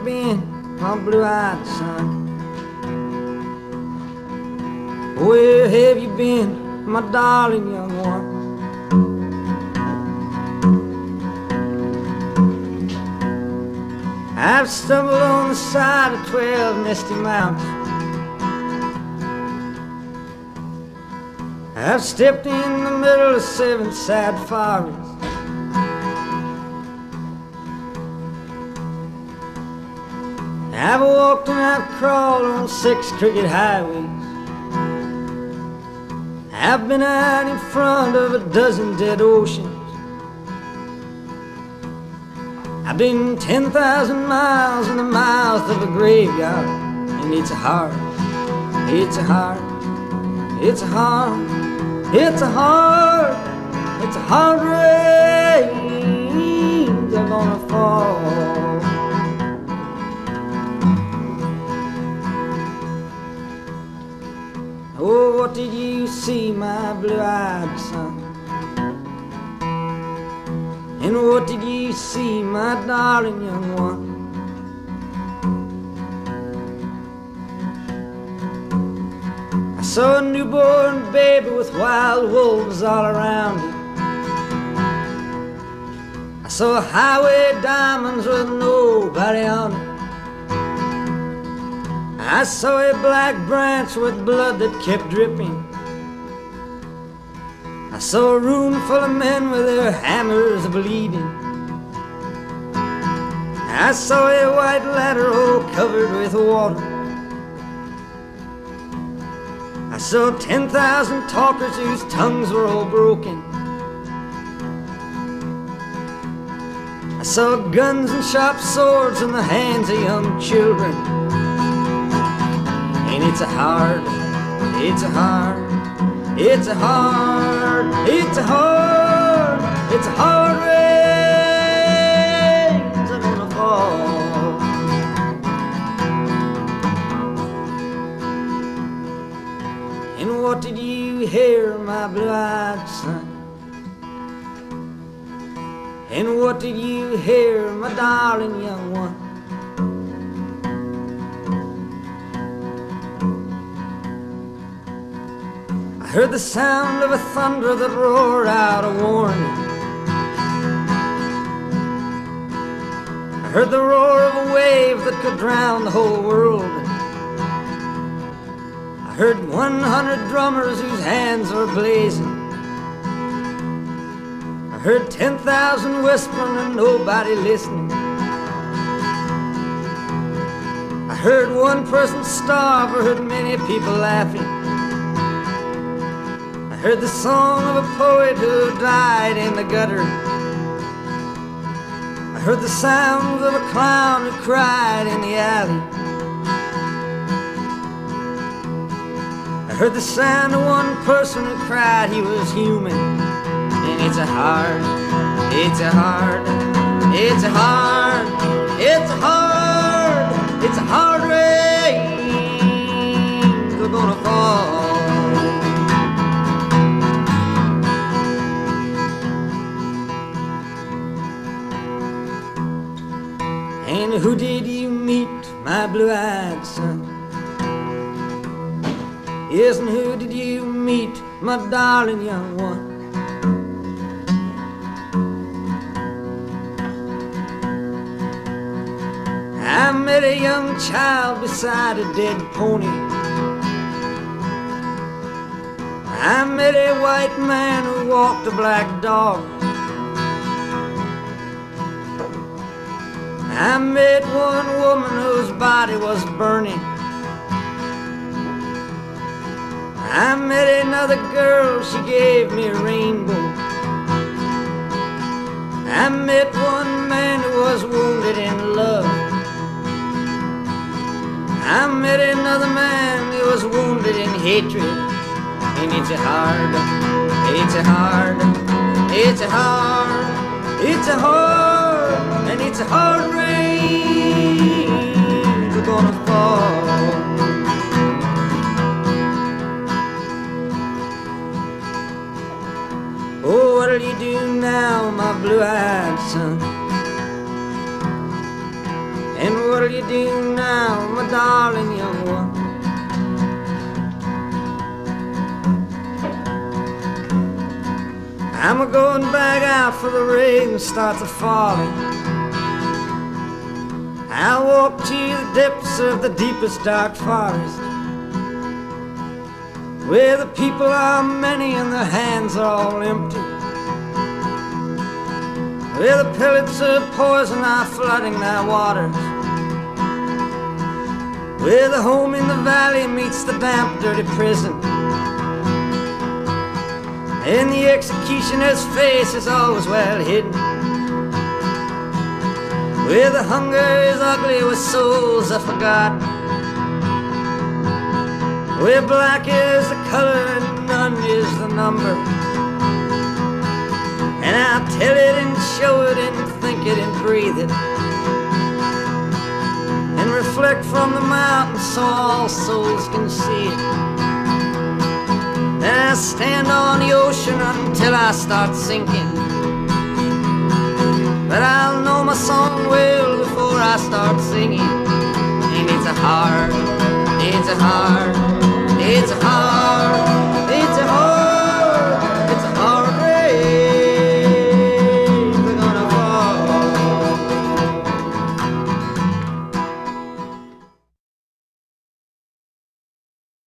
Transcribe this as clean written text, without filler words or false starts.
been, my blue-eyed son? Where have you been, my darling young one? I've stumbled on the side of 12 misty mountains. I've stepped in the middle of 7 sad forests. I've walked and I've crawled on 6 crooked highways. I've been out in front of a dozen dead oceans. I've been 10,000 miles in the mouth of a graveyard, and it's a hard, it's a hard, it's a hard, it's a hard, it's a hard rains are gonna fall. Oh, what did you see, my blue-eyed son? And what did you see, my darling young one? I saw a newborn baby with wild wolves all around it. I saw highway diamonds with nobody on it. I saw a black branch with blood that kept dripping. I saw a room full of men with their hammers bleeding. I saw a white ladder all covered with water. I saw 10,000 talkers whose tongues were all broken. I saw guns and sharp swords in the hands of young children. And it's a hard, it's a hard, it's a hard, it's a hard, it's a hard rains are gonna fall. And what did you hear, my blue-eyed son? And what did you hear, my darling young one? I heard the sound of a thunder that roared out a warning. I heard the roar of a wave that could drown the whole world. I heard 100 drummers whose hands were blazing. I heard 10,000 whispering and nobody listening. I heard one person starve, I heard many people laughing. I heard the song of a poet who died in the gutter. I heard the sounds of a clown who cried in the alley. I heard the sound of one person who cried he was human. And it's a hard, it's a hard, it's a hard, it's a hard, it's a hard rain we're gonna fall. And who did you meet, my blue-eyed son? Yes, and who did you meet, my darling young one? I met a young child beside a dead pony. I met a white man who walked a black dog. I met one woman whose body was burning. I met another girl, she gave me a rainbow. I met one man who was wounded in love. I met another man who was wounded in hatred. And it's a hard, it's a hard, it's a hard, it's a hard, and it's a hard rain we're gonna fall. Oh, what'll you do now, my blue-eyed son? And what what'll you do now, my darling young one? I'm a-going back out for the rain starts a-falling. I'll walk to the depths of the deepest dark forest, where the people are many and their hands are all empty, where the pellets of poison are flooding their waters, where the home in the valley meets the damp, dirty prison, and the executioner's face is always well hidden, where the hunger is ugly with souls are forgotten, where black is the color and none is the number. And I'll tell it and show it and think it and breathe it, and reflect from the mountain so all souls can see it. And I'll stand on the ocean until I start sinking, but I'll know my song well before I start singing. And it's a hard, it's a hard, it's a hard